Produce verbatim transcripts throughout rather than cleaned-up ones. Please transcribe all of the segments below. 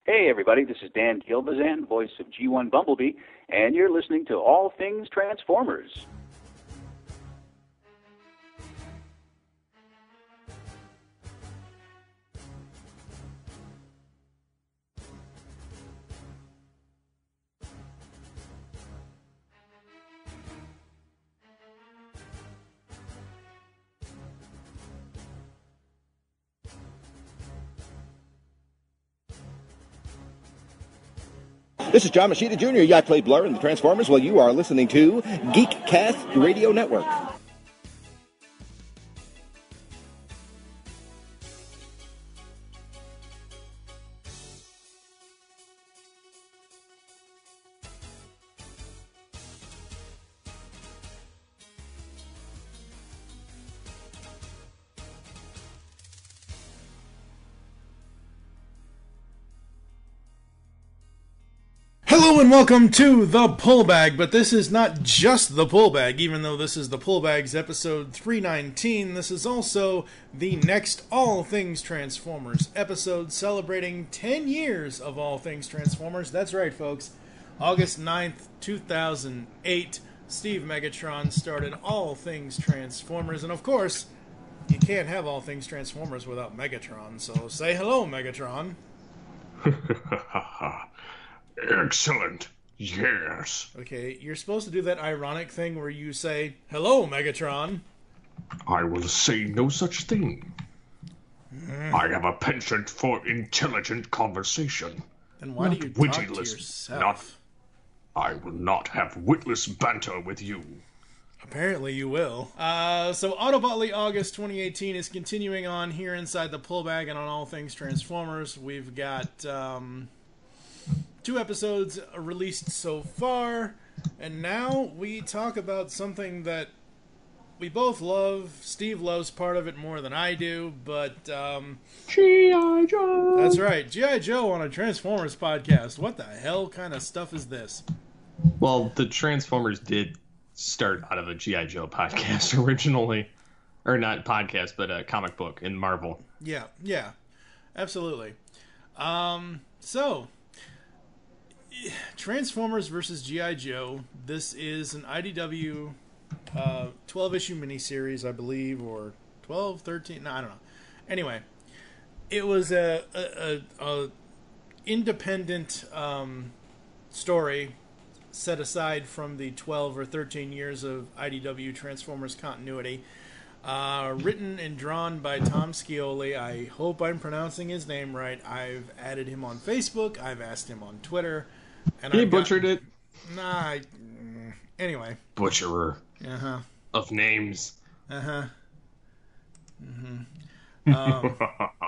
Hey everybody, this is Dan Gilbazan, voice of G one Bumblebee, and you're listening to All Things Transformers. This is John Machida Junior I play Blur in the Transformers while you are listening to Geekcast Radio Network. Hello and welcome to The Pull Bag, but this is not just The Pull Bag. Even though this is The Pull Bag's episode three nineteen, this is also the next All Things Transformers episode celebrating ten years of All Things Transformers. That's right, folks. August ninth, two thousand eight, Steve Megatron started All Things Transformers, and of course, you can't have All Things Transformers without Megatron, so say hello, Megatron. Excellent. Yes. Okay, you're supposed to do that ironic thing where you say, hello, Megatron. I will say no such thing. Mm. I have a penchant for intelligent conversation. Then why not do you wittyless, talk to yourself? Not, I will not have witless banter with you. Apparently you will. Uh, so Autobotly August twenty eighteen is continuing on here inside the Pull Bag and on All Things Transformers. We've got... Um, Two episodes released so far, and now we talk about something that we both love. Steve loves part of it more than I do, but, um... G I. Joe! That's right, G I. Joe on a Transformers podcast. What the hell kind of stuff is this? Well, the Transformers did start out of a G I. Joe podcast originally. Or not podcast, but a comic book in Marvel. Yeah, yeah, absolutely. Um, so... Transformers versus G I. Joe. This is an I D W uh, twelve-issue miniseries, I believe, or twelve, thirteen, no, I don't know. Anyway, it was a, a, a, a independent um, story set aside from the twelve or thirteen years of I D W Transformers continuity. Uh, written and drawn by Tom Scioli. I hope I'm pronouncing his name right. I've added him on Facebook. I've asked him on Twitter. And he I've butchered got, it. Nah, I, anyway. Butcherer. Uh-huh. Of names. Uh-huh. Mm-hmm. Um,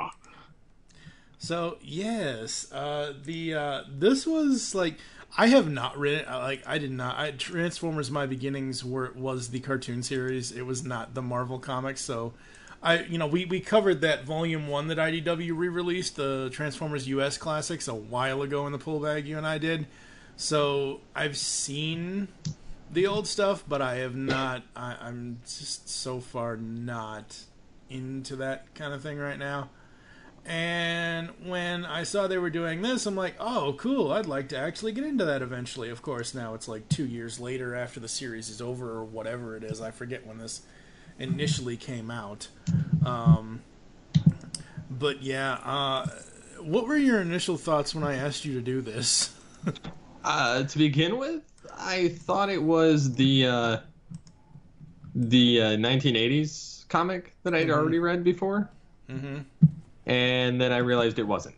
so, yes, uh, the, uh, this was, like, I have not read it, like, I did not, I, Transformers My Beginnings were, was the cartoon series, it was not the Marvel comics, so, I, you know, we, we covered that volume one that I D W re-released, the Transformers U S Classics, a while ago in the Pull Bag, you and I did. So I've seen the old stuff, but I have not, I, I'm just so far not into that kind of thing right now. And when I saw they were doing this, I'm like, oh, cool, I'd like to actually get into that eventually. Of course, now it's like two years later after the series is over or whatever it is. I forget when this initially came out. Um, but yeah, uh, what were your initial thoughts when I asked you to do this? uh, to begin with, I thought it was the uh, the uh, nineteen eighties comic that I'd mm-hmm. already read before. Mm-hmm. And then I realized it wasn't.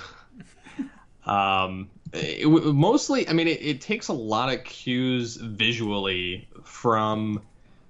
um, it, it, mostly, I mean, it, it takes a lot of cues visually from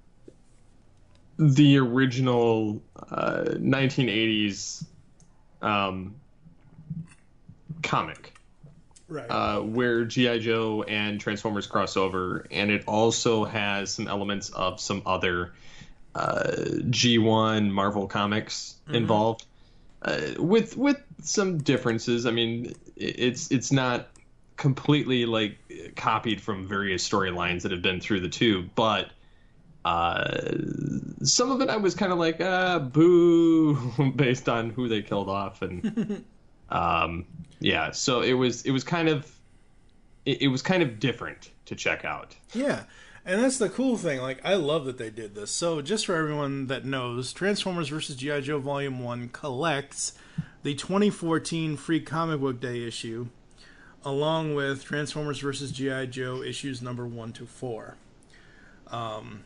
the original uh, nineteen eighties um, comic, right? Uh, where G I. Joe and Transformers cross over, and it also has some elements of some other uh, G one Marvel comics mm-hmm. involved, uh, with with some differences. I mean, it's it's not completely like copied from various storylines that have been through the two, but Uh, some of it I was kind of like, ah, boo, based on who they killed off and Um, yeah, so it was it was kind of it, it was kind of different to check out. Yeah. And that's the cool thing. Like, I love that they did this. So, just for everyone that knows, Transformers versus. G I. Joe Volume one collects the twenty fourteen Free Comic Book Day issue, along with Transformers versus. G I. Joe issues number one to four. Um,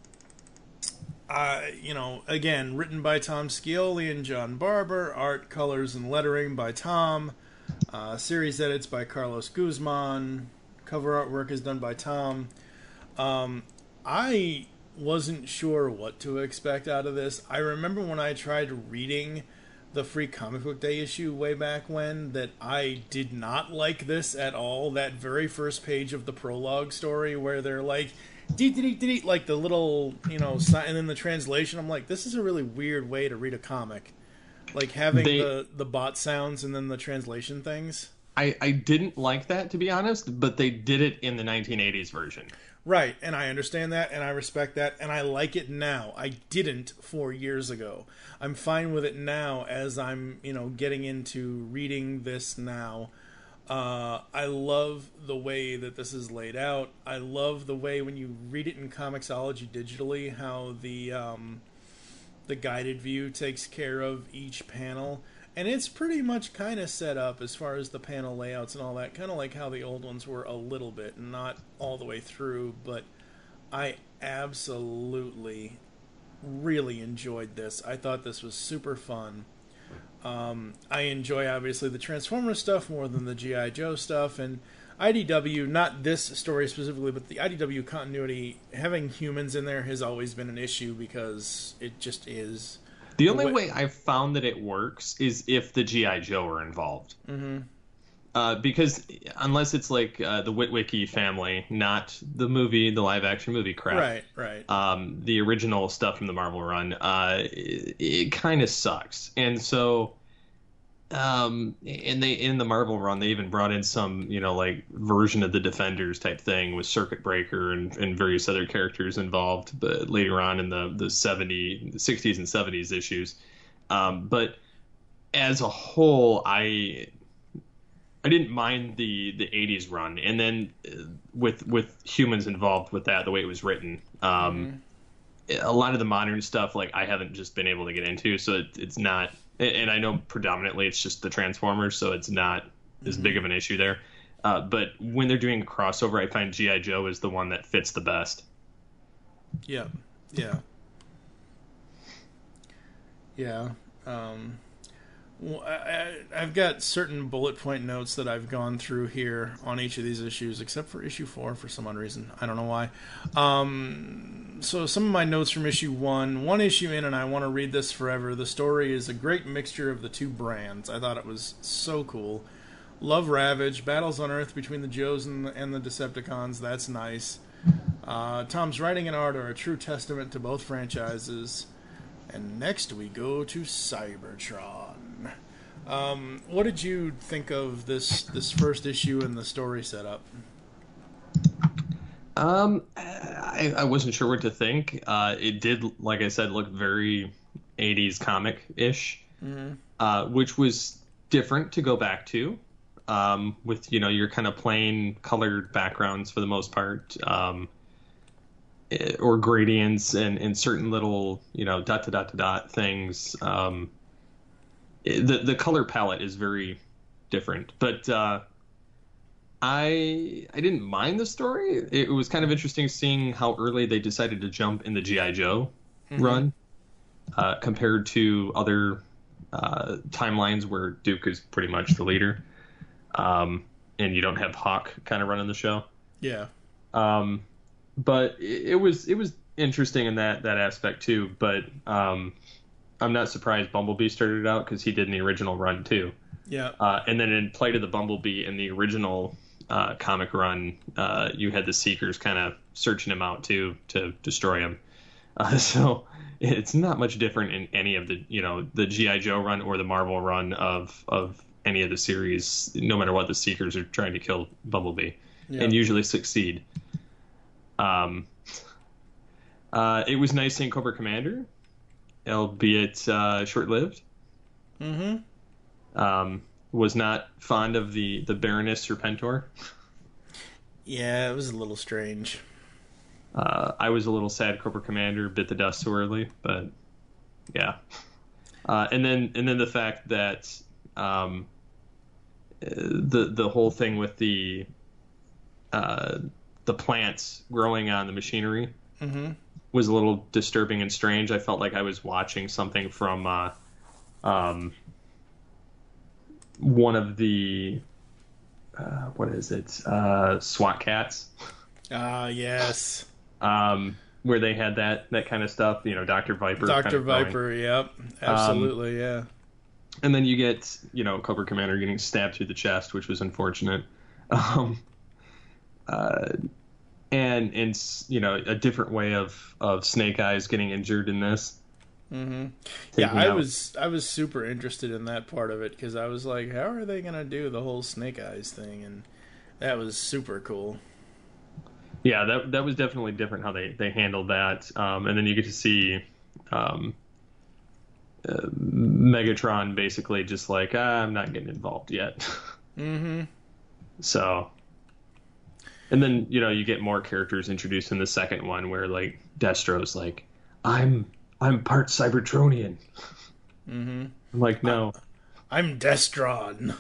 I, you know, again, written by Tom Scioli and John Barber, art, colors, and lettering by Tom, uh, series edits by Carlos Guzman, cover artwork is done by Tom. Um, I wasn't sure what to expect out of this. I remember when I tried reading the Free Comic Book Day issue way back when, that I did not like this at all. That very first page of the prologue story where they're like, dee dee dee dee, like the little, you know, sign, and then the translation, I'm like, this is a really weird way to read a comic. Like having they, the, the bot sounds and then the translation things. I, I didn't like that, to be honest, but they did it in the nineteen eighties version. Right, and I understand that, and I respect that, and I like it now. I didn't four years ago. I'm fine with it now as I'm, you know, getting into reading this now. Uh, I love the way that this is laid out. I love the way when you read it in Comixology digitally, how the um, the guided view takes care of each panel. And it's pretty much kind of set up as far as the panel layouts and all that, kind of like how the old ones were a little bit, not all the way through, but I absolutely really enjoyed this. I thought this was super fun. Um, I enjoy, obviously, the Transformers stuff more than the G I. Joe stuff, and I D W, not this story specifically, but the I D W continuity, having humans in there has always been an issue because it just is. The only way I've found that it works is if the G I. Joe are involved. Mm-hmm. Uh, because unless it's like uh, the Witwicky family, not the movie, the live-action movie crap. Right, right. Um, the original stuff from the Marvel run, uh, it, it kind of sucks. And so, um, and they in the Marvel run, they even brought in some, you know, like version of the Defenders type thing with Circuit Breaker and, and various other characters involved. But later on in the the seventies, the sixties and seventies issues, um, but as a whole, I. I didn't mind the, the eighties run, and then uh, with with humans involved with that, the way it was written, um, mm-hmm. a lot of the modern stuff, like I haven't just been able to get into, so it, it's not. And I know predominantly it's just the Transformers, so it's not mm-hmm. as big of an issue there. Uh, but when they're doing a crossover, I find G I. Joe is the one that fits the best. Yeah, yeah, yeah. Um... Well, I, I've got certain bullet point notes that I've gone through here on each of these issues, except for issue four for some odd reason. I don't know why. Um, so some of my notes from issue one. One issue in, and I want to read this forever. The story is a great mixture of the two brands. I thought it was so cool. Love Ravage, battles on Earth between the Joes and the, and the Decepticons. That's nice. Uh, Tom's writing and art are a true testament to both franchises. And next we go to Cybertron. Um, what did you think of this this first issue and the story setup? Um, I, I wasn't sure what to think. Uh, it did, like I said, look very eighties comic-ish, mm-hmm. uh, which was different to go back to. Um, with, you know, your kind of plain colored backgrounds for the most part, um, or gradients and, and certain little, you know, dot to dot to dot things. Um, the the color palette is very different, but uh, I I didn't mind the story. It was kind of interesting seeing how early they decided to jump in the G I. Joe mm-hmm. run uh, compared to other uh, timelines where Duke is pretty much the leader, um, and you don't have Hawk kind of running the show. Yeah. Um, but it, it was it was interesting in that that aspect too. But um, I'm not surprised Bumblebee started out because he did in the original run too. Yeah. Uh, and then in Plight of the Bumblebee in the original uh, comic run, uh, you had the Seekers kind of searching him out too to destroy him. Uh, so it's not much different in any of the, you know, the G I. Joe run or the Marvel run of of any of the series. No matter what, the Seekers are trying to kill Bumblebee yeah. and usually succeed. Um, uh, it was nice seeing Cobra Commander, albeit uh, short-lived. Mm-hmm. Um, was not fond of the the Baroness Serpentor. Yeah, it was a little strange. Uh, I was a little sad Cobra Commander bit the dust so early, but yeah. Uh, and then and then the fact that um, the the whole thing with the uh, the plants growing on the machinery mm-hmm. was a little disturbing and strange. I felt like I was watching something from uh, um, one of the uh, what is it uh, SWAT Cats. Ah, uh, yes. Um, where they had that that kind of stuff, you know, Doctor Viper. Doctor kind of Viper, going. Yep, absolutely, um, yeah. And then you get, you know, Cobra Commander getting stabbed through the chest, which was unfortunate. Um, uh, and and you know, a different way of, of Snake Eyes getting injured in this. Mm-hmm. Yeah, I out. was I was super interested in that part of it because I was like, how are they gonna do the whole Snake Eyes thing? And that was super cool. Yeah, that that was definitely different how they, they handled that. Um, and then you get to see um, uh, Megatron basically just like, ah, I'm not getting involved yet. Mm-hmm. So, and then, you know, you get more characters introduced in the second one where, like, Destro's like, I'm I'm part Cybertronian. Mm-hmm. I'm like, no. I'm Destron.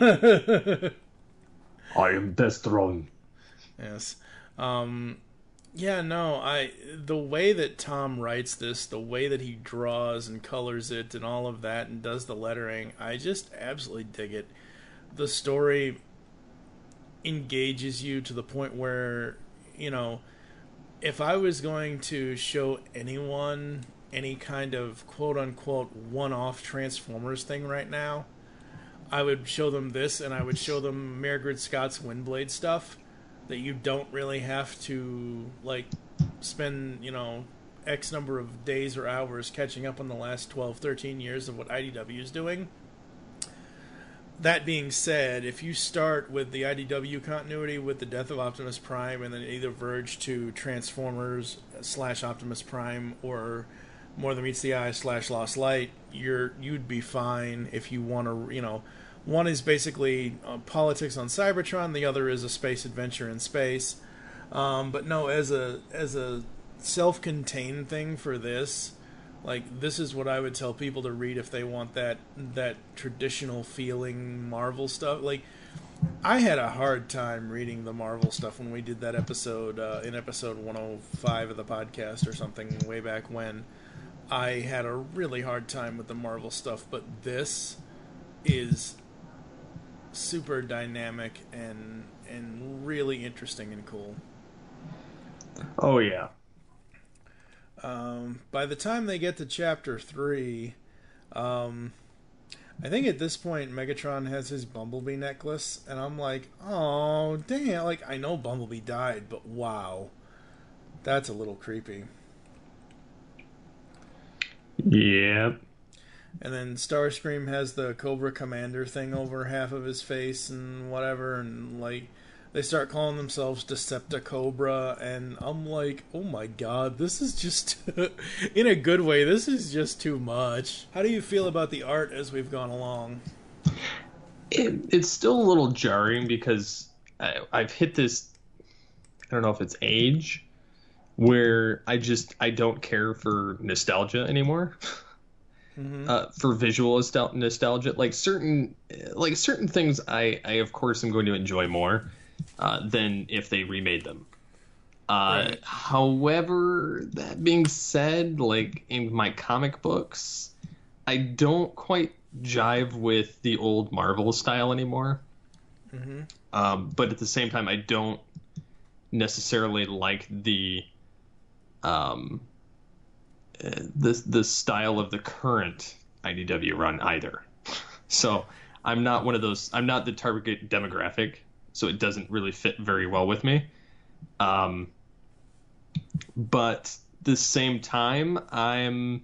I am Destron. Yes. Um, yeah, no, I the way that Tom writes this, the way that he draws and colors it and all of that and does the lettering, I just absolutely dig it. The story engages you to the point where, you know, if I was going to show anyone any kind of quote-unquote one-off Transformers thing right now, I would show them this, and I would show them Margaret Scott's Windblade stuff. That you don't really have to, like, spend, you know, X number of days or hours catching up on the last twelve, thirteen years of what I D W is doing. That being said, if you start with the I D W continuity with the death of Optimus Prime and then either verge to Transformers slash Optimus Prime or More Than Meets the Eye slash Lost Light, you're, you'd be fine if you want to, you know... One is basically uh, politics on Cybertron. The other is a space adventure in space. Um, but no, as a as a self-contained thing for this, like this is what I would tell people to read if they want that that traditional feeling Marvel stuff. Like I had a hard time reading the Marvel stuff when we did that episode uh, in episode one oh five of the podcast or something way back when. I had a really hard time with the Marvel stuff, but this is super dynamic and and really interesting and cool. Oh yeah. Um, by the time they get to chapter three, um, I think at this point Megatron has his Bumblebee necklace, and I'm like, oh damn! Like I know Bumblebee died, but wow, that's a little creepy. Yep. And then Starscream has the Cobra Commander thing over half of his face and whatever, and like they start calling themselves Decepticobra, and I'm like, oh my god, this is just, in a good way, this is just too much. How do you feel about the art as we've gone along? It, it's still a little jarring because I, I've hit this, I don't know if it's age, where I just, I don't care for nostalgia anymore. Mm-hmm. Uh, for visual nostalgia, like certain, like certain things, I, I of course am going to enjoy more uh, than if they remade them. Uh, right. However, that being said, like in my comic books, I don't quite jive with the old Marvel style anymore. Mm-hmm. Um, but at the same time, I don't necessarily like the um. the the style of the current I D W run either. So I'm not one of those, I'm not the target demographic, so it doesn't really fit very well with me. Um, but the same time, I'm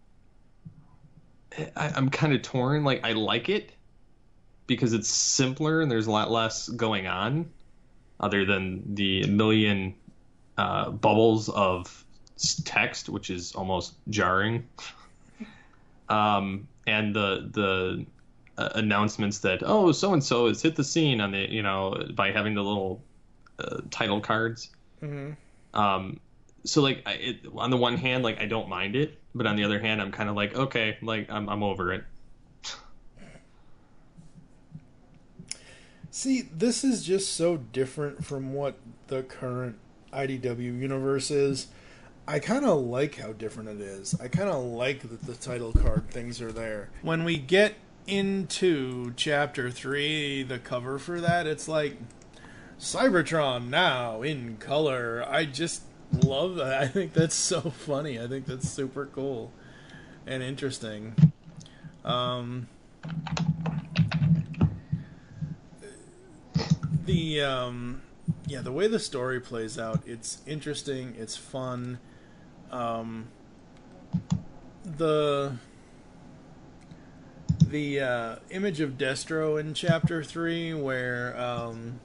I, I'm kind of torn. Like I like it because it's simpler and there's a lot less going on other than the million uh, bubbles of text, which is almost jarring, um, and the the uh, announcements that, oh, so and so has hit the scene on the, you know, by having the little uh, title cards. Mm-hmm. Um, so like, I, it, on the one hand, like I don't mind it, but on the other hand, I'm kind of like, okay, like I'm I'm over it. See, this is just so different from what the current I D W universe is. I kind of like how different it is. I kind of like that the title card things are there. When we get into chapter three, the cover for that, it's like Cybertron now in color. I just love that. I think that's so funny. I think that's super cool and interesting. Um, the um, yeah, the way the story plays out, it's interesting. It's fun. Um, the the uh, image of Destro in chapter three, where um,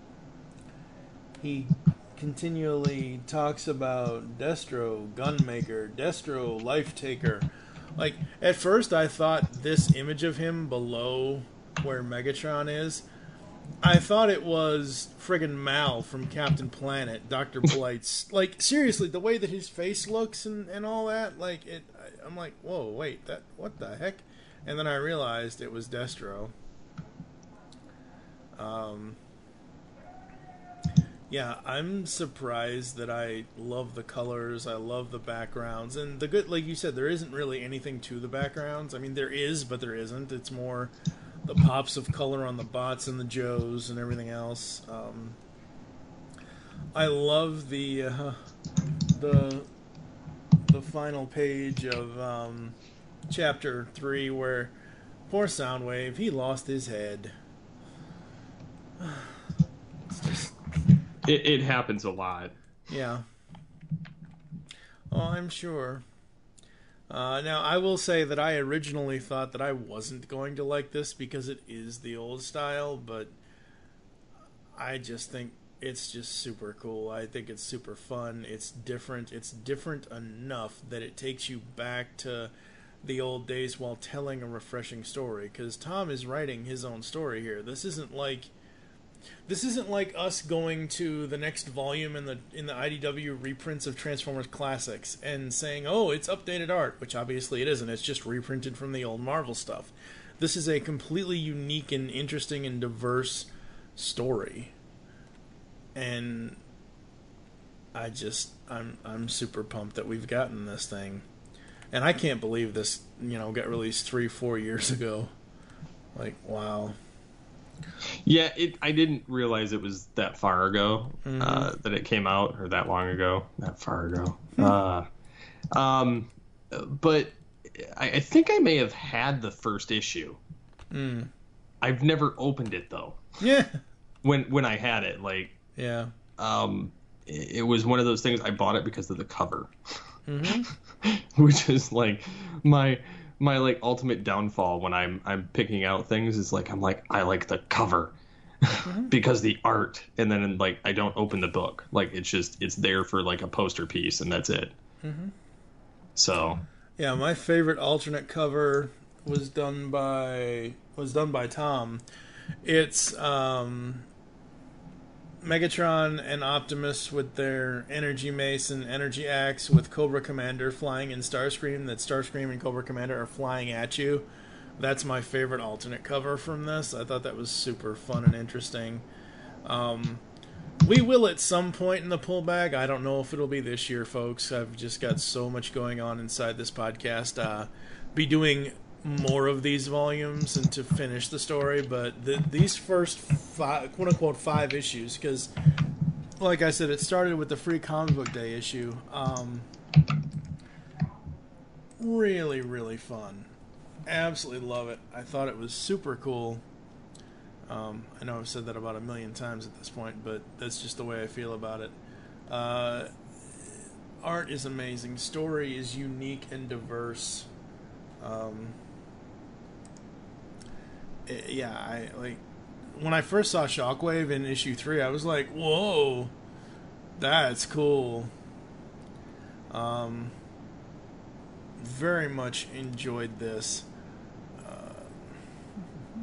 he continually talks about Destro, gunmaker, Destro, life taker. Like, at first I thought this image of him below where Megatron is, I thought it was friggin' Mal from Captain Planet, Doctor Blight's. Like, seriously, the way that his face looks and, and all that, like, it. I, I'm like, whoa, wait, that, what the heck? And then I realized it was Destro. Um, yeah, I'm surprised that I love the colors, I love the backgrounds, and the good, like you said, there isn't really anything to the backgrounds. I mean, there is, but there isn't. It's more the pops of color on the bots and the Joes and everything else. Um, I love the uh, the the final page of um, chapter three where poor Soundwave, he lost his head. It's just, it, it happens a lot. yeah. Oh, I'm sure. Uh, now, I will say that I originally thought that I wasn't going to like this because it is the old style, but I just think it's just super cool. I think it's super fun. It's different. It's different enough that it takes you back to the old days while telling a refreshing story, because Tom is writing his own story here. This isn't like This isn't like us going to the next volume in the in the I D W reprints of Transformers Classics and saying, oh, it's updated art, which obviously it isn't. It's just reprinted from the old Marvel stuff. This is a completely unique and interesting and diverse story. And I just, I'm I'm super pumped that we've gotten this thing. And I can't believe this, you know, got released three, four years ago. Like, wow. Yeah, it. I didn't realize it was that far ago Mm-hmm. uh, that it came out, or that long ago. That far ago. uh, um, but I, I think I may have had the first issue. Mm. I've never opened it though. Yeah. When when I had it, like, Yeah. um, it, it was one of those things. I bought it because of the cover, Mm-hmm. which is like my. My like ultimate downfall when I'm I'm picking out things is like I'm like I like the cover Mm-hmm. because the art, and then like I don't open the book, like it's just it's there for like a poster piece and that's it. Mm-hmm. So Yeah, my favorite alternate cover was done by was done by Tom. It's um, Megatron and Optimus with their Energy Mace and Energy Axe, with Cobra Commander flying in Starscream. That Starscream and Cobra Commander are flying at you. That's my favorite alternate cover from this. I thought that was super fun and interesting. Um, we will at some point in the pullback. I don't know if it'll be this year, folks. I've just got so much going on inside this podcast. Uh, be doing more of these volumes and to finish the story, but the, these first five, quote unquote five issues, because like I said, it started with the Free Comic Book Day issue. Um, really, really fun. Absolutely love it. I thought it was super cool. Um, I know I've said that about a million times at this point, but that's just the way I feel about it. Uh, art is amazing. Story is unique and diverse. Um, it, yeah, I like when I first saw Shockwave in issue three, I was like, "Whoa, that's cool." Um, very much enjoyed this. Uh,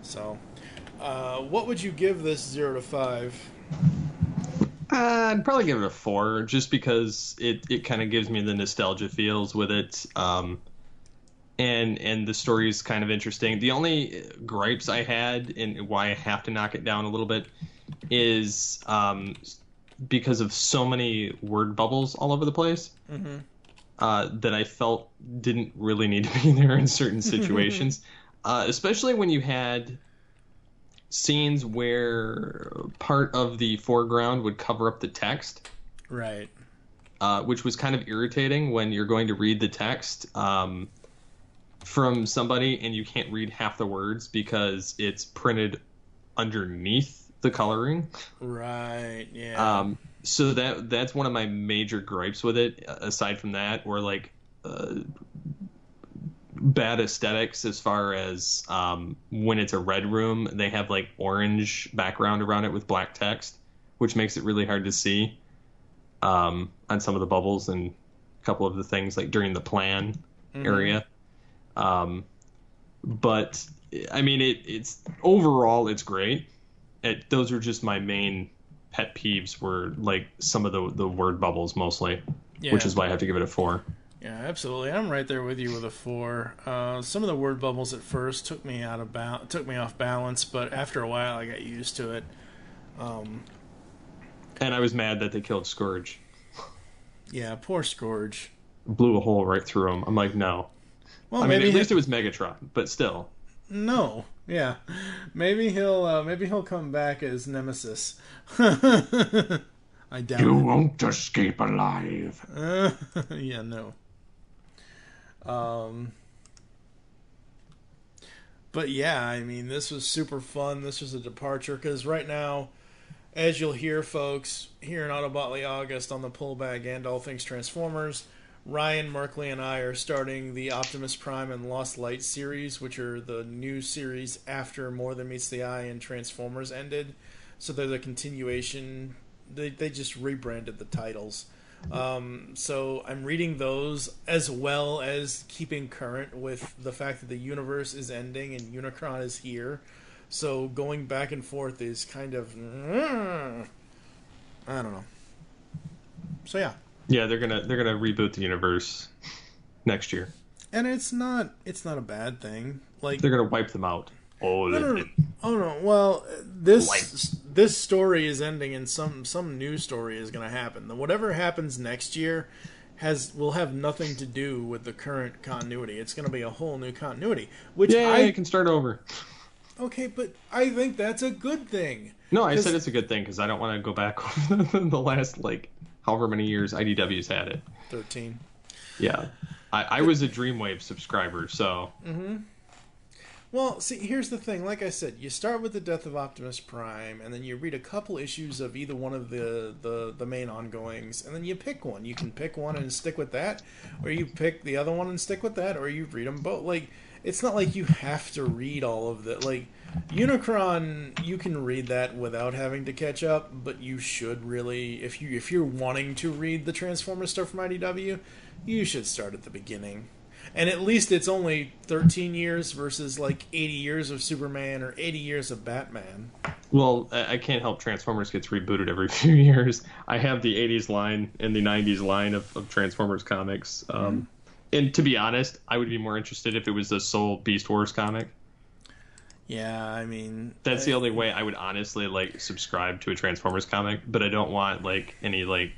So, uh, what would you give this zero to five? Uh, I'd probably give it a four, just because it, it kind of gives me the nostalgia feels with it, um, and and the story is kind of interesting. The only gripes I had, and why I have to knock it down a little bit, is um, because of so many word bubbles all over the place, mm-hmm. uh, that I felt didn't really need to be there in certain situations, uh, especially when you had scenes where part of the foreground would cover up the text, right? Uh, which was kind of irritating when you're going to read the text um, from somebody and you can't read half the words because it's printed underneath the coloring. Right. Yeah. Um, so that that's one of my major gripes with it. Aside from that, or like uh, bad aesthetics as far as um, when it's a red room, they have like orange background around it with black text, which makes it really hard to see um, on some of the bubbles and a couple of the things like during the plan mm-hmm. area. Um, but I mean, it, it's overall it's great. It, those are just my main pet peeves, were like some of the the word bubbles mostly, yeah. which is why I have to give it a four. Yeah, absolutely. I'm right there with you with a four. Uh, some of the word bubbles at first took me out of ba- took me off balance, but after a while I got used to it. Um, and I was mad that they killed Scourge. Yeah, poor Scourge. Blew a hole right through him. I'm like, no. Well, I mean, at least it was Megatron, but still. No. Yeah. Maybe he'll uh, maybe he'll come back as Nemesis. I doubt you it. won't escape alive. Uh, yeah, no. Um, but yeah, I mean, this was super fun. This was a departure because right now, as you'll hear, folks, here in Autobotly August on the Pullback and All Things Transformers, Ryan Merkley and I are starting the Optimus Prime and Lost Light series, which are the new series after More Than Meets the Eye and Transformers ended. So they're the continuation. They they just rebranded the titles. Um, so I'm reading those as well as keeping current with the fact that the universe is ending and Unicron is here. So going back and forth is kind of, I don't know. So yeah. Yeah, they're gonna they're gonna reboot the universe next year, and it's not it's not a bad thing. Like they're gonna wipe them out. Oh no, no, no. oh no! Well, this Wipe. this story is ending, and some some new story is gonna happen. Whatever happens next year has will have nothing to do with the current continuity. It's gonna be a whole new continuity, which yeah, I I can start over. Okay, but I think that's a good thing. No, I said it's a good thing because I don't want to go back over the last like. However many years I D W's had it. thirteen. Yeah. I, I was a Dreamwave subscriber, so... Mm-hmm. Well, see, here's the thing. Like I said, you start with the death of Optimus Prime, and then you read a couple issues of either one of the, the, the main ongoings, and then you pick one. You can pick one and stick with that, or you pick the other one and stick with that, or you read them both. Like, it's not like you have to read all of that. Like, Unicron, you can read that without having to catch up, but you should really, if you if you're wanting to read the Transformers stuff from I D W, you should start at the beginning. And at least it's only thirteen years versus like eighty years of Superman or eighty years of Batman. Well, I can't help Transformers gets rebooted every few years. I have the eighties line and the nineties line of, of Transformers comics. Um, mm-hmm. And to be honest, I would be more interested if it was a sole Beast Wars comic. Yeah, I mean... That's I, the only way I would honestly, like, subscribe to a Transformers comic, but I don't want, like, any, like,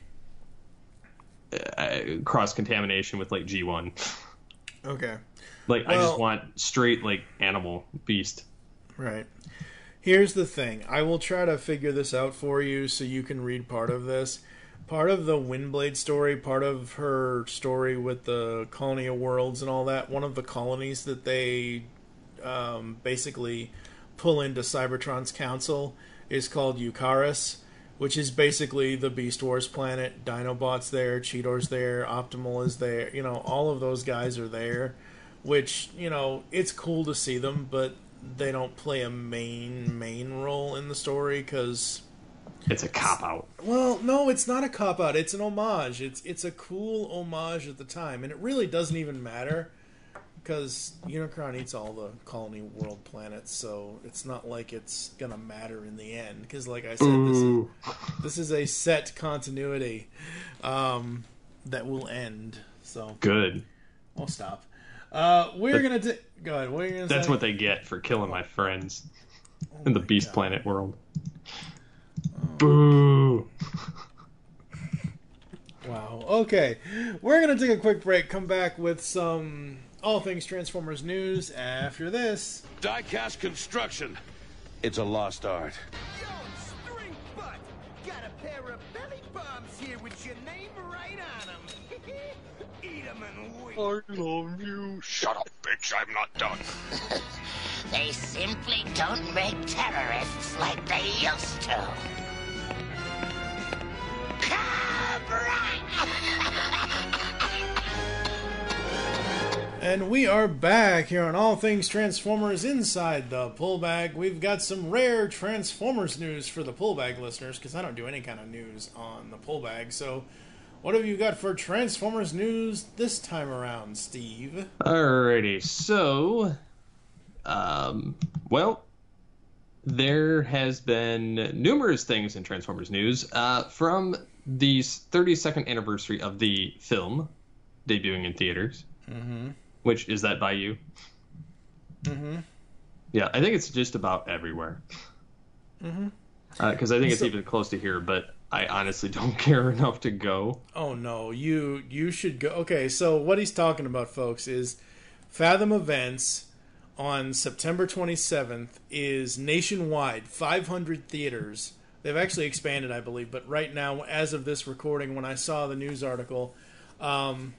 uh, cross-contamination with, like, G one. Okay. Like, well, I just want straight, like, animal beast. Right. Here's the thing. I will try to figure this out for you so you can read part of this. Part of the Windblade story, part of her story with the Colony of Worlds and all that, one of the colonies that they um, basically pull into Cybertron's council is called Eucharis, which is basically the Beast Wars planet. Dinobot's there, Cheetor's there, Optimal is there. You know, all of those guys are there, which, you know, it's cool to see them, but they don't play a main, main role in the story because... It's a cop-out. Well, no, it's not a cop-out. It's an homage. It's it's a cool homage at the time, and it really doesn't even matter because Unicron eats all the colony world planets, so it's not like it's gonna matter in the end. Because, like I said, this is, this is a set continuity um, that will end. So good. We'll stop. Uh, we're but, gonna t- go ahead. What are you gonna that's say? what they get for killing my friends oh in the my Beast God. Planet world. Oh. Boo. Wow. Okay, we're gonna take a quick break. Come back with some all things Transformers news after this. Diecast construction. It's a lost art. Yo, string butt! Got a pair of belly bombs here with your name right on them. Eat them and wait. I love you. Shut up, bitch. I'm not done. They simply don't make terrorists like they used to. And we are back here on All Things Transformers Inside the Pull Bag. We've got some rare Transformers news for the Pull Bag listeners, because I don't do any kind of news on the Pull Bag. So, what have you got for Transformers news this time around, Steve? Alrighty, so, um, well, there has been numerous things in Transformers news uh, from the thirty-second anniversary of the film debuting in theaters. Mm-hmm. Which, is that by you? Mm-hmm. Yeah, I think it's just about everywhere. Mm-hmm. Because uh, I think it's so, even close to here, but I honestly don't care enough to go. Oh, no. You you should go. Okay, so what he's talking about, folks, is Fathom Events on September twenty-seventh is nationwide, five hundred theaters. They've actually expanded, I believe, but right now, as of this recording, when I saw the news article, um,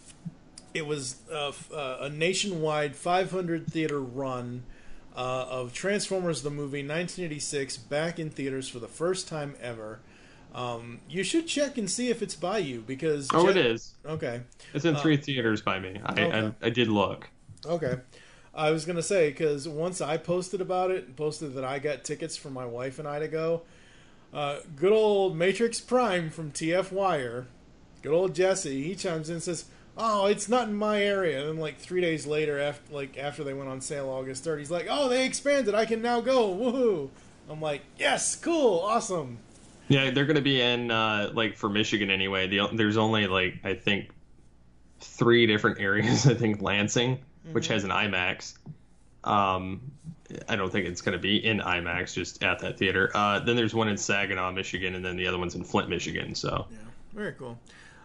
it was uh, uh, a nationwide five hundred theater run uh, of Transformers the movie nineteen eighty-six back in theaters for the first time ever. Um, you should check and see if it's by you, because... Oh, Jet- it is. Okay. It's in Uh, three theaters by me. I, okay. I, I did look. Okay. I was going to say, because once I posted about it, posted that I got tickets for my wife and I to go, uh, good old Matrix Prime from T F Wire, good old Jesse, he chimes in and says, oh, it's not in my area. And then, like, three days later, after like after they went on sale August third, he's like, oh, they expanded. I can now go. Woohoo. I'm like, yes, cool, awesome. Yeah, they're going to be in, uh, like, for Michigan anyway. The, there's only, like, I think, three different areas. I think Lansing, mm-hmm. which has an IMAX. Um, I don't think it's going to be in IMAX, just at that theater. Uh, then there's one in Saginaw, Michigan, and then the other one's in Flint, Michigan. So yeah, very cool.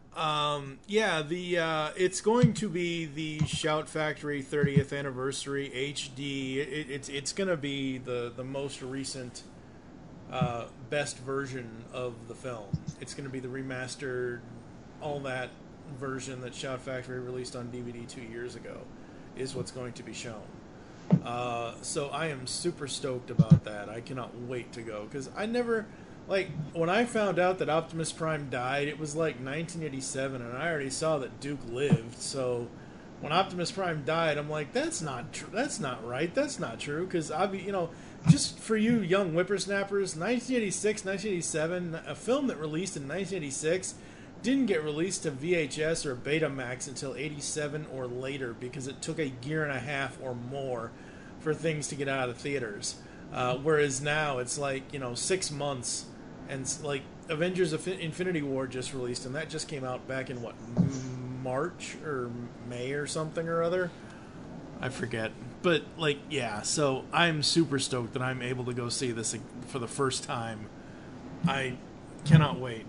Um, yeah, the uh, it's going to be the Shout Factory thirtieth anniversary H D. It, it's it's going to be the the most recent, uh, best version of the film. It's going to be the remastered, all that version that Shout Factory released on D V D two years ago, is what's going to be shown. Uh, so I am super stoked about that. I cannot wait to go, because I never. Like, when I found out that Optimus Prime died, it was like nineteen eighty-seven, and I already saw that Duke lived. So, when Optimus Prime died, I'm like, that's not true. That's not right. That's not true. Because, you know, just for you young whippersnappers, nineteen eighty-six, nineteen eighty-seven, a film that released in nineteen eighty-six didn't get released to V H S or Betamax until eighty-seven or later, because it took a year and a half or more for things to get out of theaters. Uh, whereas now, it's like, you know, six months. And, like, Avengers Infinity War just released, and that just came out back in, what, March or May or something or other? I forget. But, like, yeah, so I'm super stoked that I'm able to go see this for the first time. I cannot wait.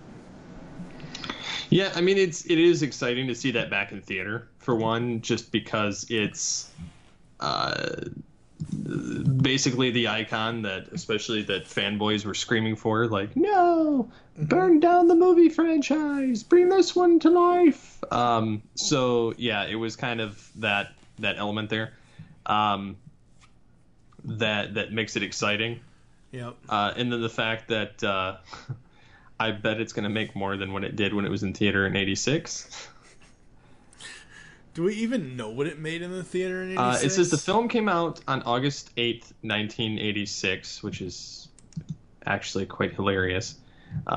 Yeah, I mean, it's it is exciting to see that back in theater, for one, just because it's... Uh, basically the icon that especially that fanboys were screaming for, like, no, burn down the movie franchise, bring this one to life. Um, so yeah, it was kind of that that element there um, that that makes it exciting. Yep. Uh, and then the fact that uh, I bet it's going to make more than what it did when it was in theater in eighty-six. Do we even know what it made in the theater in eighty-six? Uh, it says the film came out on August eighth, nineteen eighty-six, which is actually quite hilarious.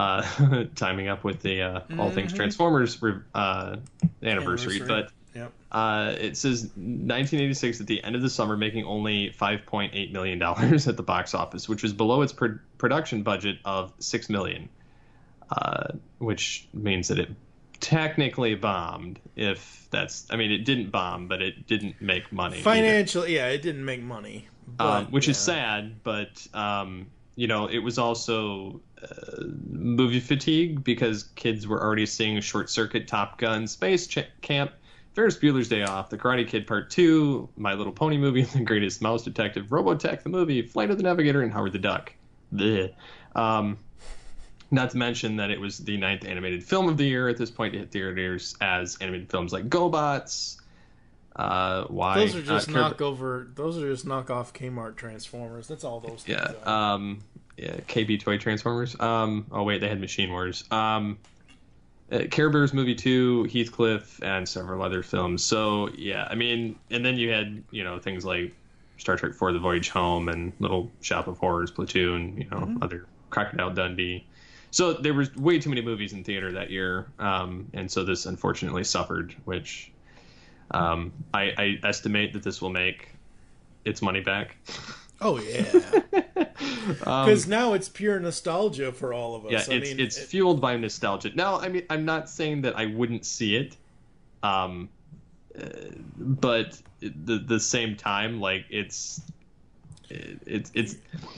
Uh, timing up with the uh, All Things Transformers uh, anniversary. Anniversary. But yep. Uh, it says nineteen eighty-six at the end of the summer, making only five point eight million dollars at the box office, which was below its pro- production budget of six million dollars, uh, which means that it technically bombed. If that's, I mean, it didn't bomb, but it didn't make money. Financially, yeah, it didn't make money. But, um, which yeah. is sad, but um, you know, it was also uh, movie fatigue because kids were already seeing Short Circuit, Top Gun, Space Ch- Camp, Ferris Bueller's Day Off, The Karate Kid Part two, My Little Pony movie, The Greatest Mouse Detective, Robotech the movie, Flight of the Navigator, and Howard the Duck. Blech. Um, not to mention that it was the ninth animated film of the year at this point to hit theaters, as animated films like GoBots. Uh, why? Those are just uh, knockover. Those are just knockoff Kmart Transformers. That's all those things Yeah. are. Um, yeah. K B Toy Transformers. Um. Oh wait, they had Machine Wars. Um. Uh, Care Bears movie two, Heathcliff, and several other films. So yeah, I mean, and then you had, you know, things like Star Trek four: The Voyage Home and Little Shop of Horrors, Platoon, you know, mm-hmm. other Crocodile Dundee. So there was way too many movies in theater that year, um, and so this unfortunately suffered. Which um, I, I estimate that this will make its money back. Oh yeah, because um, now it's pure nostalgia for all of us. Yeah, I it's mean, it's it, fueled by nostalgia. Now, I mean, I'm not saying that I wouldn't see it, um, uh, but the the same time, like it's it, it's it's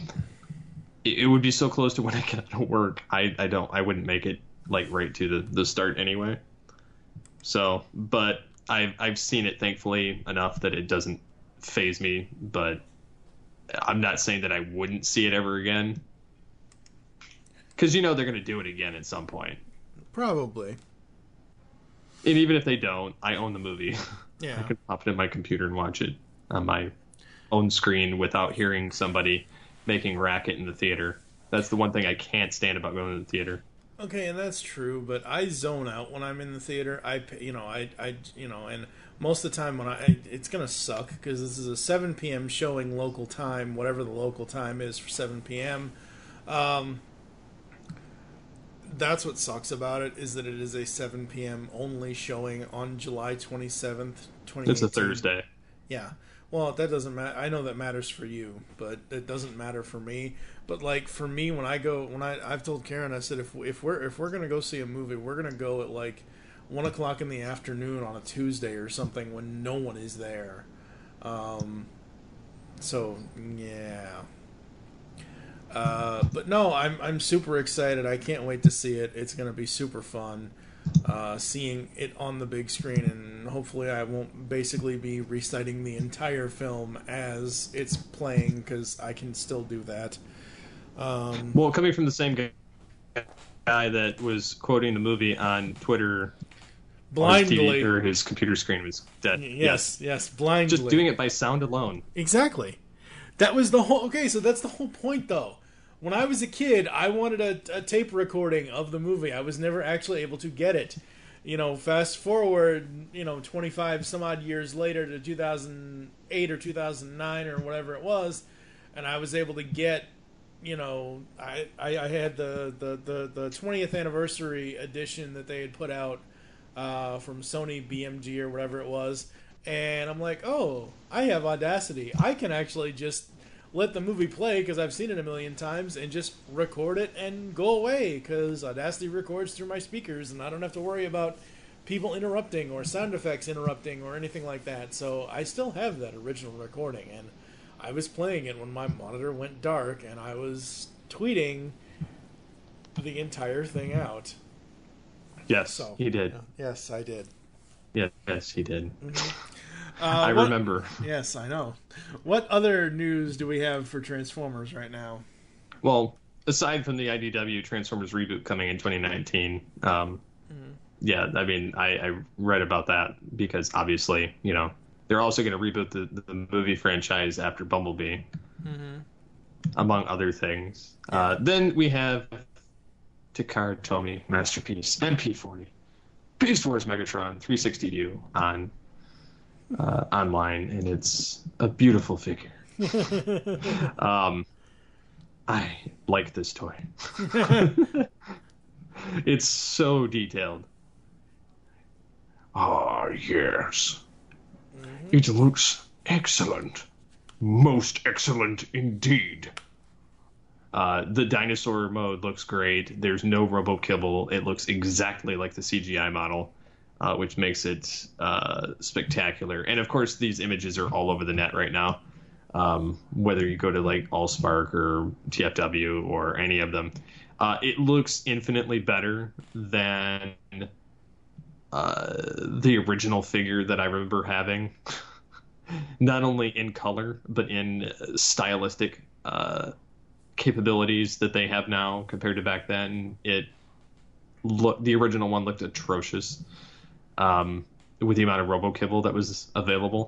it, it would be so close to when I get out of work. I I don't I wouldn't make it like right to the the start anyway. So, but I've I've seen it thankfully enough that it doesn't faze me, but I'm not saying that I wouldn't see it ever again. Because, you know, they're going to do it again at some point. Probably. And even if they don't, I own the movie. Yeah. I can pop it in my computer and watch it on my own screen without hearing somebody making racket in the theater. That's the one thing I can't stand about going to the theater. Okay, and that's true, but I zone out when I'm in the theater. I, you know, I, I, you know, and most of the time when I, it's gonna suck because this is a seven p.m. showing local time, whatever the local time is for seven p.m. Um, that's what sucks about it, is that it is a seven p.m. only showing on July twenty-seventh, twenty eighteen. It's a Thursday. Yeah. Well, that doesn't matter. I know that matters for you, but it doesn't matter for me. But like for me, when I go, when I I've told Karen, I said if if we're if we're gonna go see a movie, we're gonna go at like one o'clock in the afternoon on a Tuesday or something when no one is there. Um, so yeah. Uh, but no, I'm I'm super excited. I can't wait to see it. It's gonna be super fun. Uh, seeing it on the big screen, and hopefully I won't basically be reciting the entire film as it's playing, because I can still do that. Um, well, coming from the same guy, guy that was quoting the movie on Twitter, blindly, T V, or his computer screen was dead. Yes, yes, yes, blindly. Just doing it by sound alone. Exactly. That was the whole. Okay, so that's the whole point, though. When I was a kid, I wanted a, a tape recording of the movie. I was never actually able to get it. You know, fast forward, you know, twenty-five some odd years later to two thousand eight or two thousand nine or whatever it was, and I was able to get, you know, I, I, I had the, the, the, the twentieth anniversary edition that they had put out uh, from Sony B M G or whatever it was, and I'm like, oh, I have Audacity. I can actually just let the movie play because I've seen it a million times and just record it and go away because Audacity records through my speakers and I don't have to worry about people interrupting or sound effects interrupting or anything like that. So I still have that original recording, and I was playing it when my monitor went dark and I was tweeting the entire thing out. Yes, so, he did. Yes, I did. Yeah, yes, he did. Mm-hmm. Uh, I what, remember. Yes, I know. What other news do we have for Transformers right now? Well, aside from the I D W Transformers reboot coming in twenty nineteen, um, mm-hmm. yeah, I mean, I, I read about that because obviously, you know, they're also going to reboot the, the movie franchise after Bumblebee, mm-hmm. among other things. Yeah. Uh, then we have Takara Tomy Masterpiece M P forty Beast Wars Megatron three sixty U on uh, online, and it's a beautiful figure. um, I like this toy. It's so detailed. Ah, yes. It looks excellent. Most excellent indeed. Uh, the dinosaur mode looks great. There's no Robo Kibble. It looks exactly like the C G I model, uh, which makes it uh, spectacular. And of course, these images are all over the net right now. Um, whether you go to like AllSpark or T F W or any of them, uh, it looks infinitely better than uh, the original figure that I remember having. Not only in color, but in stylistic uh, capabilities that they have now compared to back then. It look the original one looked atrocious um, with the amount of Robo Kibble that was available.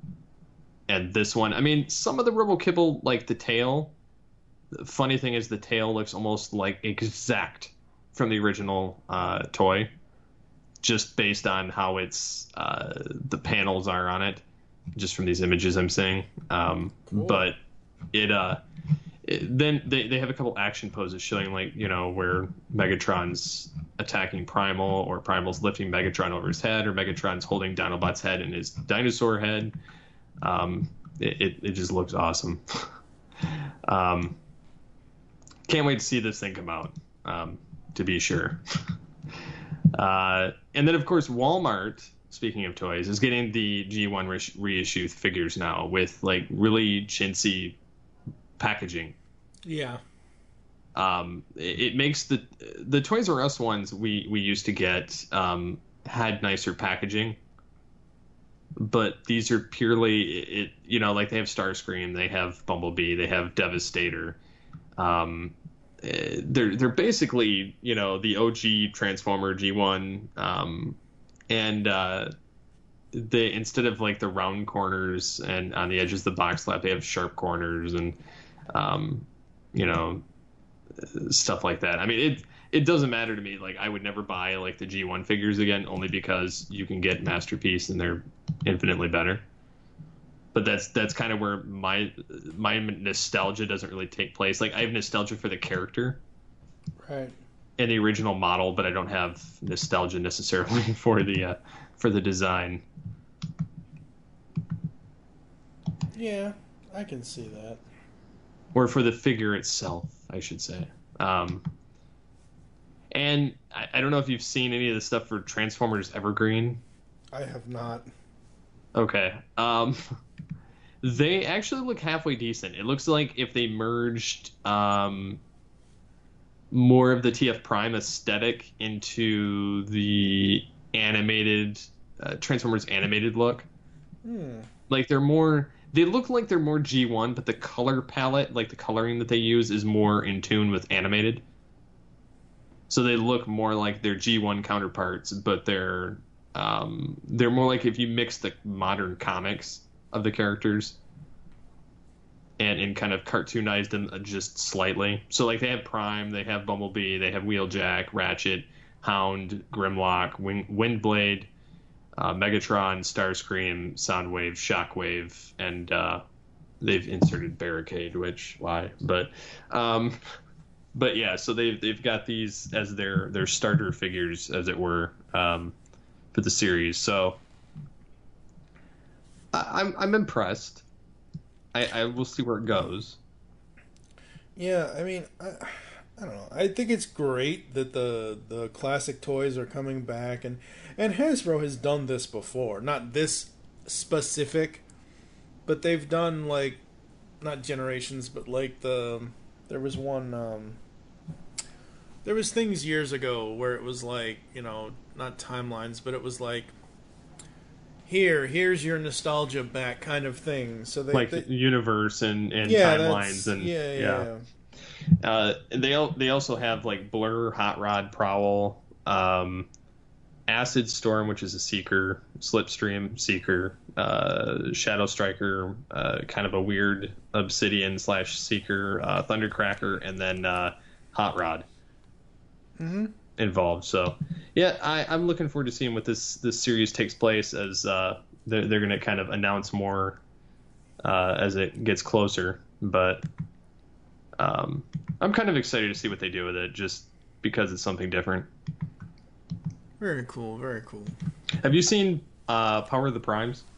And this one, I mean, some of the Robo Kibble, like the tail. The funny thing is, the tail looks almost like exact from the original uh, toy, just based on how it's uh, the panels are on it. Just from these images I'm seeing. Um, cool. But it, uh, it, then they, they have a couple action poses showing, like, you know, where Megatron's attacking Primal, or Primal's lifting Megatron over his head, or Megatron's holding Dinobot's head in his dinosaur head. Um, it, it, it just looks awesome. um, can't wait to see this thing come out, um, to be sure. uh, and then, of course, Walmart... Speaking of toys, is getting the G one re- reissue figures now with like really chintzy packaging. Yeah. Um, it, it makes the the Toys R Us ones we, we used to get um, had nicer packaging, but these are purely it. You know, like they have Starscream, they have Bumblebee, they have Devastator. Um, they're they're basically, you know, the O G Transformer G one. Um, And uh, they, instead of like the round corners and on the edges of the box flap, they have sharp corners and, um, you know, stuff like that. I mean, it it doesn't matter to me. Like, I would never buy like the G one figures again, only because you can get Masterpiece and they're infinitely better. But that's that's kind of where my my nostalgia doesn't really take place. Like, I have nostalgia for the character. Right. In the original model, but I don't have nostalgia necessarily for the uh, for the design. Yeah, I can see that. Or for the figure itself, I should say. Um, and I, I don't know if you've seen any of the stuff for Transformers Evergreen. I have not. Okay. Um, they actually look halfway decent. It looks like if they merged... Um, more of the T F Prime aesthetic into the animated uh, Transformers animated look. Hmm. Like they're more, they look like they're more G one, but the color palette, like the coloring that they use, is more in tune with animated. So they look more like their G one counterparts, but they're um, they're more like if you mix the modern comics of the characters. And, and kind of cartoonized them just slightly. So, like, they have Prime, they have Bumblebee, they have Wheeljack, Ratchet, Hound, Grimlock, Wing, Windblade, uh, Megatron, Starscream, Soundwave, Shockwave, and uh, they've inserted Barricade, which, why? But, um, but yeah, so they've, they've got these as their, their starter figures, as it were, um, for the series. So, I, I'm, I'm impressed. I, I will see where it goes. Yeah, I mean, I, I don't know. I think it's great that the the classic toys are coming back, and and Hasbro has done this before. Not this specific, but they've done like not Generations, but like the there was one. Um, there was things years ago where it was like, you know, not timelines, but it was like. Here, here's your nostalgia back, kind of thing. So they like they, universe and, and yeah, timelines and yeah, yeah. yeah. Uh, they they also have like Blur, Hot Rod, Prowl, um, Acid Storm, which is a Seeker, Slipstream, Seeker, uh, Shadow Striker, uh, kind of a weird Obsidian slash Seeker, uh, Thundercracker, and then uh, Hot Rod. Mm-hmm. Involved. So yeah, I, I'm looking forward to seeing what this this series takes place as uh, they're, they're going to kind of announce more uh, as it gets closer. But um, I'm kind of excited to see what they do with it, just because it's something different. Very cool. Very cool. Have you seen uh, Power of the Primes?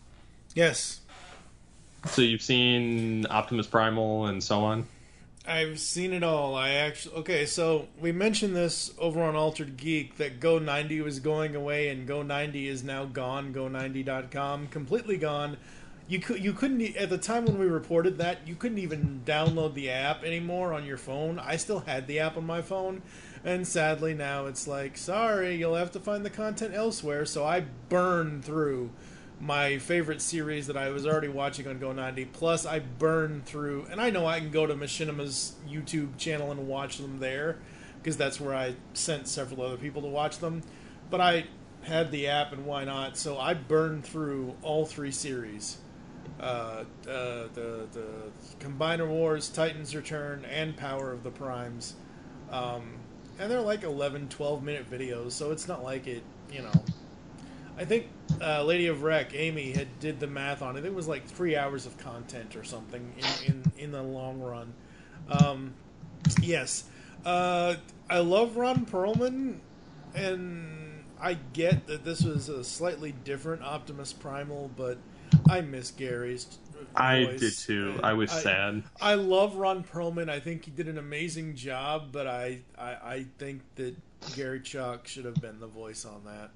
Yes. So you've seen Optimus Primal and so on? I've seen it all. I actually okay. So we mentioned this over on Altered Geek that Go ninety was going away, and Go ninety is now gone. Go ninety dot com completely gone. You could you couldn't e- at the time when we reported that you couldn't even download the app anymore on your phone. I still had the app on my phone, and sadly now it's like sorry, you'll have to find the content elsewhere. So I burned through my favorite series that I was already watching on Go ninety. Plus, I burned through, and I know I can go to Machinima's YouTube channel and watch them there, because that's where I sent several other people to watch them. But I had the app, and why not? So I burned through all three series. Uh, uh, the, the Combiner Wars, Titans Return, and Power of the Primes. Um, and they're like eleven, twelve minute videos, so it's not like it, you know... I think uh, Lady of Wreck, Amy, had did the math on it. It was like three hours of content or something in, in, in the long run. Um, yes. Uh, I love Ron Perlman, and I get that this was a slightly different Optimus Primal, but I miss Gary's voice. I did too. I was I, sad. I love Ron Perlman. I think he did an amazing job, but I, I, I think that Gary Chalk should have been the voice on that.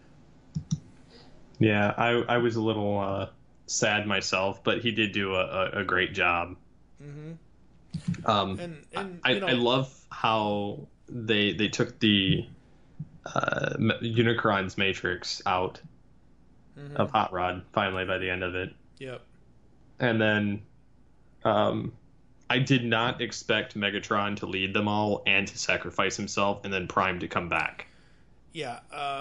Yeah, I I was a little uh, sad myself, but he did do a, a, a great job. Mm-hmm. Um, and, and, I, you know, I love how they they took the uh, Unicron's Matrix out mm-hmm. of Hot Rod finally by the end of it. Yep. And then um, I did not expect Megatron to lead them all and to sacrifice himself, and then Prime to come back. Yeah. Uh,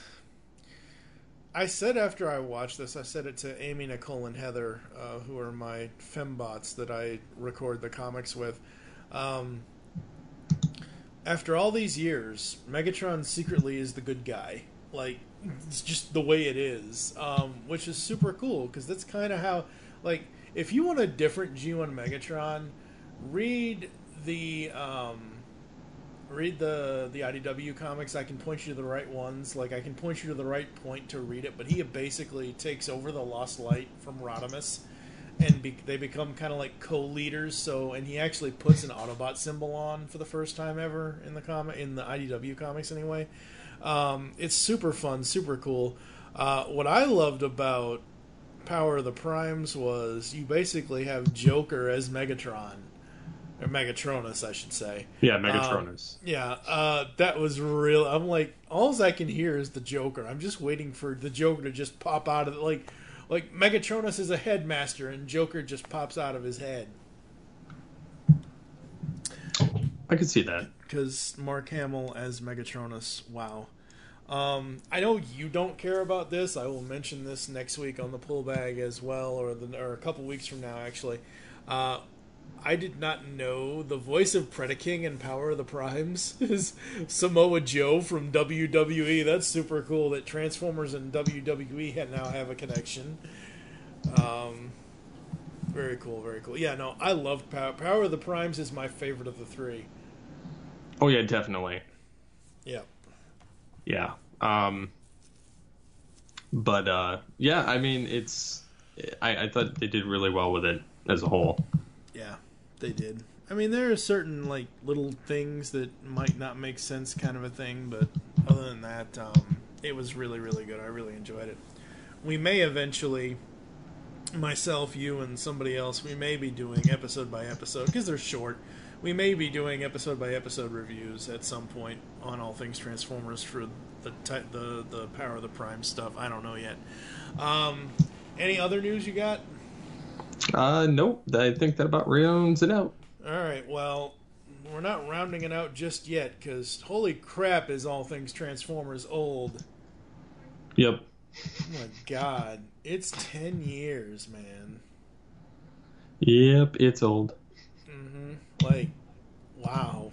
I said after I watched this, I said it to Amy, Nicole, and Heather, uh, who are my fembots that I record the comics with. Um, after all these years, Megatron secretly is the good guy. Like, it's just the way it is, um, which is super cool, because that's kind of how, like, if you want a different G one Megatron, read the... Um, read the the I D W comics. I can point you to the right ones. Like, I can point you to the right point to read it, but he basically takes over the Lost Light from Rodimus, and be, they become kind of like co-leaders. So, and he actually puts an Autobot symbol on for the first time ever in the comic, in the I D W comics anyway. Um, it's super fun, super cool. Uh, what I loved about Power of the Primes was you basically have Joker as Megatron. Or Megatronus, I should say. Yeah, Megatronus. Um, yeah, uh, that was real. I'm like, all I can hear is the Joker. I'm just waiting for the Joker to just pop out of it. Like, like Megatronus is a headmaster, and Joker just pops out of his head. I could see that. Because Mark Hamill as Megatronus, wow. Um, I know you don't care about this. I will mention this next week on the pull bag as well, or the, or a couple weeks from now, actually. Uh, I did not know the voice of Predaking in Power of the Primes is Samoa Joe from W W E. That's super cool that Transformers and W W E now have a connection. Um, very cool, very cool. Yeah, no, I loved Power. Power of the Primes is my favorite of the three. Oh, yeah, definitely. Yeah. Yeah. Um, but, uh, yeah, I mean, it's... I, I thought they did really well with it as a whole. Yeah, they did. I mean, there are certain, like, little things that might not make sense kind of a thing, but other than that, um, it was really, really good. I really enjoyed it. We may eventually, myself, you, and somebody else, we may be doing episode by episode, because they're short, we may be doing episode by episode reviews at some point on all things Transformers for the ty- the, the Power of the Prime stuff. I don't know yet. Um, any other news you got? Uh, nope. I think that about rounds it out. All right, well, we're not rounding it out just yet, because holy crap is All Things Transformers old. Yep. Oh my god. It's ten years, man. Yep, it's old. Mm-hmm. Like, wow.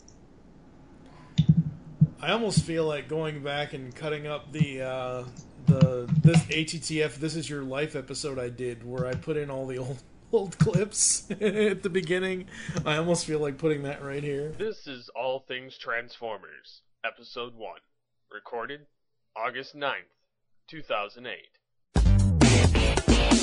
I almost feel like going back and cutting up the, uh, the, this A T T F This Is Your Life episode I did, where I put in all the old old clips at the beginning. I almost feel like putting that right here. This is All Things Transformers, Episode one, recorded August ninth, two thousand eight.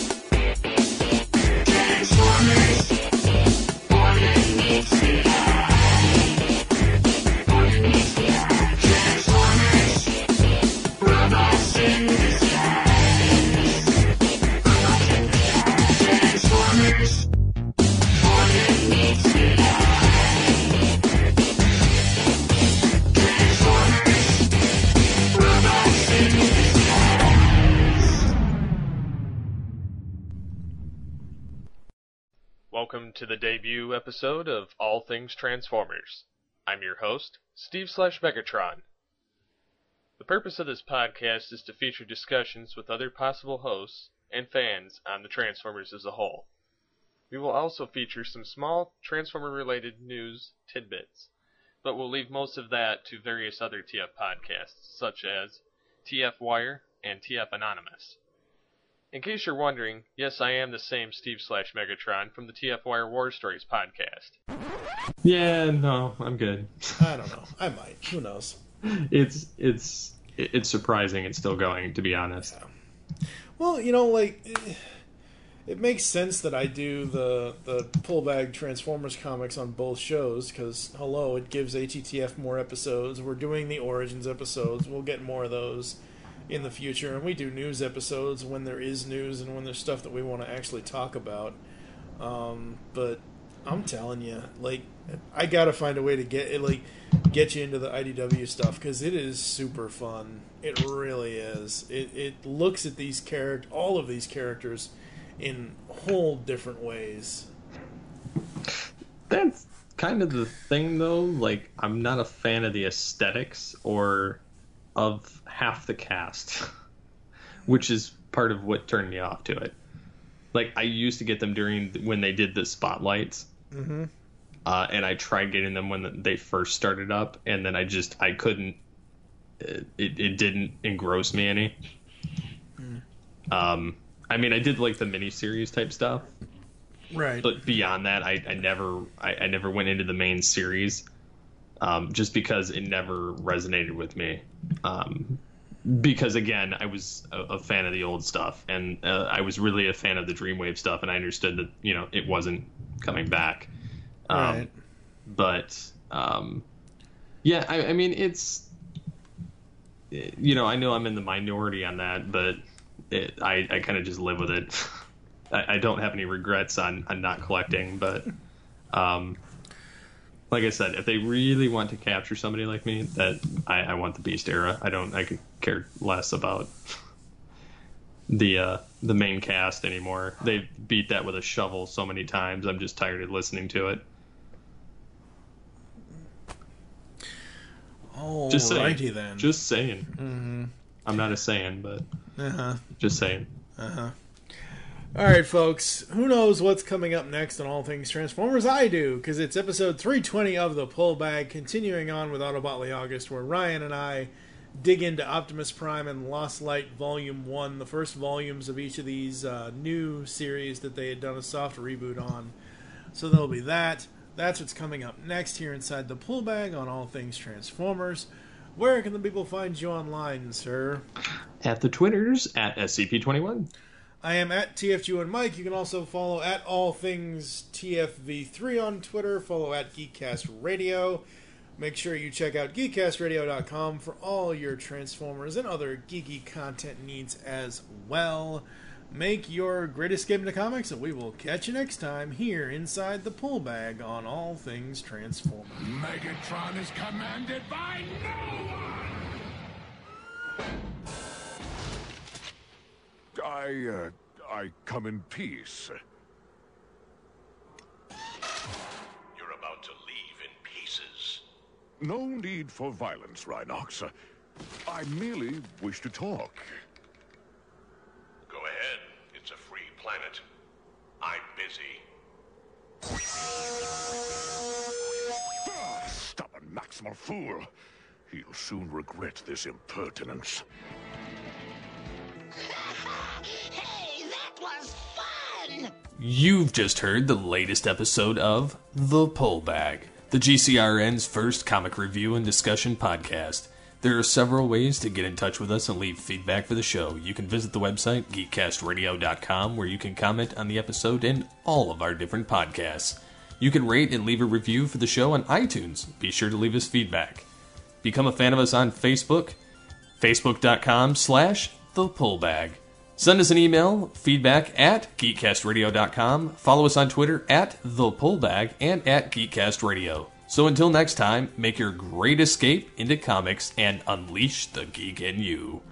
Welcome to the debut episode of All Things Transformers. I'm your host, Steve slash Megatron. The purpose of this podcast is to feature discussions with other possible hosts and fans on the Transformers as a whole. We will also feature some small Transformer-related news tidbits, but we'll leave most of that to various other T F podcasts, such as T F Wire and T F Anonymous. In case you're wondering, yes, I am the same Steve slash Megatron from the T F Wire War Stories podcast. Yeah, no, I'm good. I don't know. I might. Who knows? It's it's it's surprising it's still going, to be honest. Yeah. Well, you know, like it, it makes sense that I do the the pull bag Transformers comics on both shows because hello, it gives A T T F more episodes. We're doing the Origins episodes. We'll get more of those in the future, and we do news episodes when there is news and when there's stuff that we want to actually talk about. Um, but I'm telling you, like, I gotta find a way to get it, like, get you into the I D W stuff because it is super fun. It really is. It it looks at these character, all of these characters, in whole different ways. That's kind of the thing, though. Like, I'm not a fan of the aesthetics or of half the cast, which is part of what turned me off to it. Like, I used to get them during when they did the spotlights, mm-hmm. uh, and I tried getting them when they first started up, and then I just I couldn't. It it didn't engross me any. Mm. Um, I mean, I did like the miniseries type stuff, right? But beyond that, I I never I, I never went into the main series. Um, just because it never resonated with me. Um, because, again, I was a, a fan of the old stuff, and uh, I was really a fan of the Dreamwave stuff, and I understood that, you know, it wasn't coming back. Um, right. But, um, yeah, I, I mean, it's, you know, I know I'm in the minority on that, but it, I, I kind of just live with it. I, I don't have any regrets on, on not collecting, but... Um, Like I said, if they really want to capture somebody like me, that I, I want the Beast era. I don't. I could care less about the uh, the main cast anymore. They've beat that with a shovel so many times. I'm just tired of listening to it. Oh, just saying. righty then. Just saying. Mm-hmm. I'm not a saying, but uh-huh. just saying. Uh-huh. All right, folks, who knows what's coming up next on All Things Transformers? I do, because it's episode three twenty of The Pull Bag, continuing on with Autobotly August, where Ryan and I dig into Optimus Prime and Lost Light Volume one, the first volumes of each of these uh, new series that they had done a soft reboot on. So there'll be that. That's what's coming up next here inside The Pull Bag on All Things Transformers. Where can the people find you online, sir? At the Twitters, at S C P twenty-one. I am at T F G one Mike. You can also follow at All Things T F V three on Twitter. Follow at Geekcast Radio. Make sure you check out geek cast radio dot com for all your Transformers and other geeky content needs as well. Make your great escape into comics, and we will catch you next time here inside the Pull Bag on All Things Transformers. Megatron is commanded by no one! I, uh, I come in peace. You're about to leave in pieces. No need for violence, Rhinox. I merely wish to talk. Go ahead. It's a free planet. I'm busy. Ah, stubborn Maximal fool. He'll soon regret this impertinence. Hey, that was fun! You've just heard the latest episode of The Pull Bag, the G C R N's first comic review and discussion podcast. There are several ways to get in touch with us and leave feedback for the show. You can visit the website, geek cast radio dot com, where you can comment on the episode and all of our different podcasts. You can rate and leave a review for the show on iTunes. Be sure to leave us feedback. Become a fan of us on Facebook, facebook.com slash the pullbag. Send us an email, feedback at geekcastradio dot com. Follow us on Twitter at the pullbag and at geekcastradio. So until next time, make your great escape into comics and unleash the geek in you.